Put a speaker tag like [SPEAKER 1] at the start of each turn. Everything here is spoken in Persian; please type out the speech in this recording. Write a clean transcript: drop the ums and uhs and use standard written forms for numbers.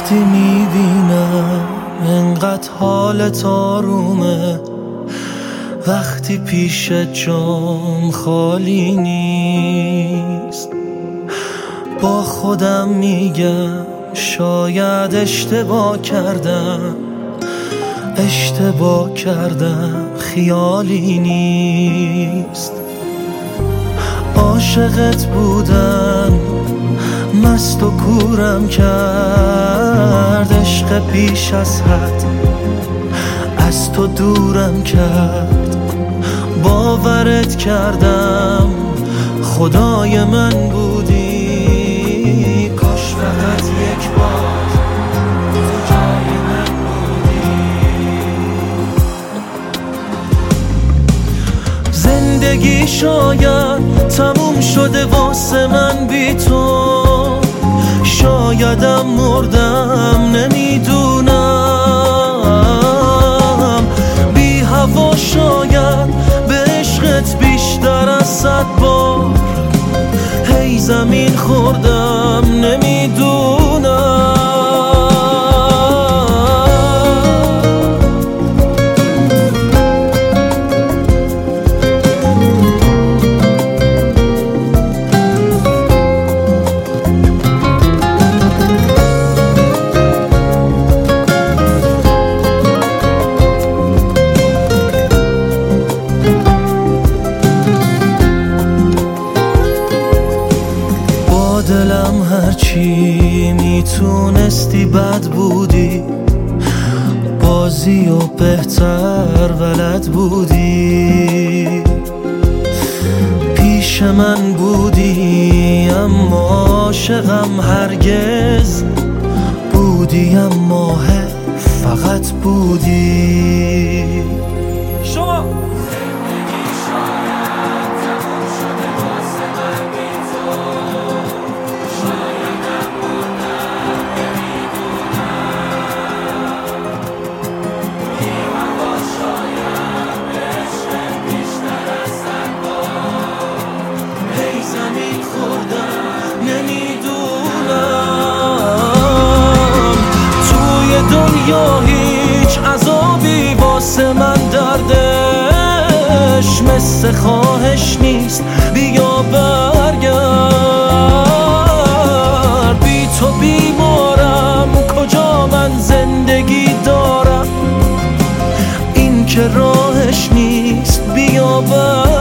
[SPEAKER 1] وقتی میبینم انقدر حالت آرومه، وقتی پیش جام خالی نیست، با خودم میگم شاید اشتباه کردم خیالی نیست. عاشقت بودن مست و کورم کرد، عشق پیش از حد از تو دورم کرد. باورت کردم خدای من بودی، کاش فقط یک بار تو جای من بودی. زندگی شاید تموم شده واسه من بی تو، شایدم مردم نمیدونم. بی هوا شاید به عشقت بیشتر از 100 بار هی زمین خوردم نمیدونم. دلم هرچی میتونستی بد بودی، بازی و بهتر بلد بودی. پیش من بودی اما عاشقم هرگز بودی، اما فقط بودی. شما دنیا هیچ عذابی واسه من دردش مثل خواهش نیست. بیا برگرد، بی تو بیمارم، کجا من زندگی دارم؟ این که راهش نیست. بیا برگرد.